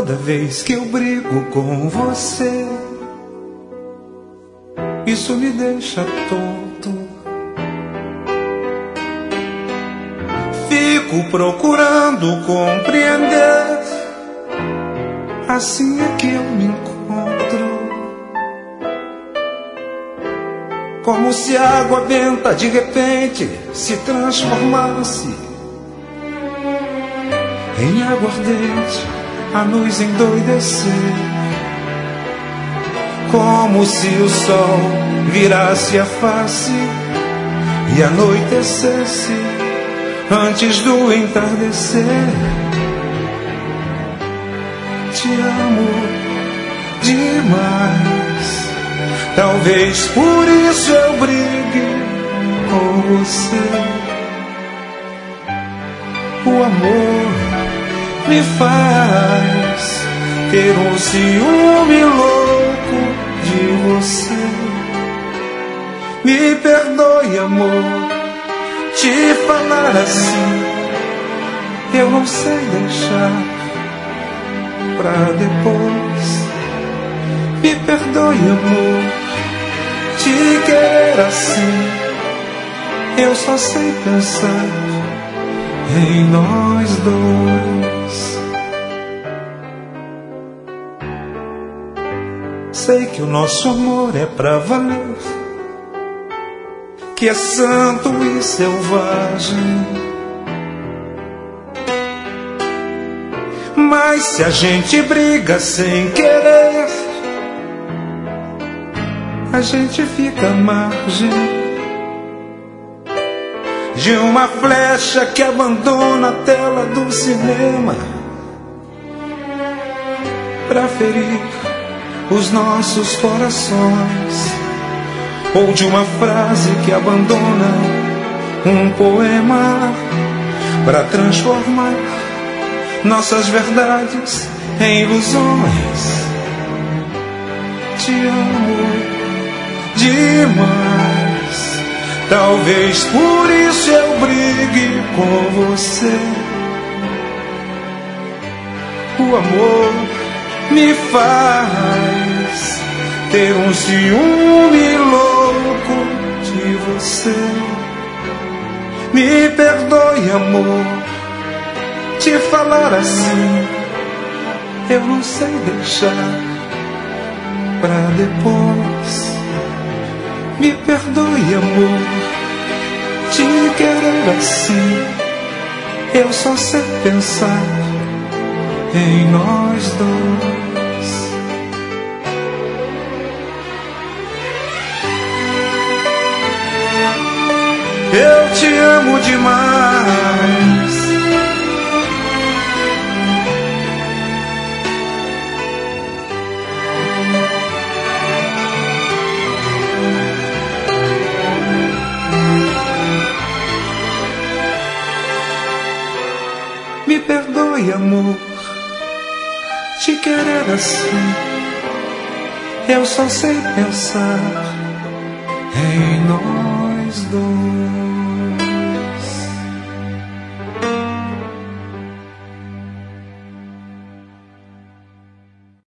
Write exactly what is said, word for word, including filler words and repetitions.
Toda vez que eu brigo com você, isso me deixa tonto. Fico procurando compreender, assim é que eu me encontro. Como se a água benta de repente se transformasse em aguardente a nos endoidecer. Como se o sol virasse a face e anoitecesse antes do entardecer. Te amo demais, talvez por isso eu brigue com você. O amor me faz ter um ciúme louco de você. Me perdoe, amor, te falar assim, eu não sei deixar pra depois. Me perdoe, amor, te querer assim, eu só sei pensar em nós dois. Sei que o nosso amor é pra valer, que é santo e selvagem. Mas se a gente briga sem querer, a gente fica à margem de uma flecha que abandona a tela do cinema pra ferir os nossos corações, ou de uma frase que abandona um poema pra transformar nossas verdades em ilusões. Te amo demais, talvez por isso eu brigue com você. O amor me faz ter um ciúme louco de você. Me perdoe, amor, te falar assim, eu não sei deixar pra depois. Me perdoe, amor, te querer assim, eu só sei pensar em nós dois. Eu te amo demais, me perdoe, amor, te querer assim, eu só sei pensar em nós dois.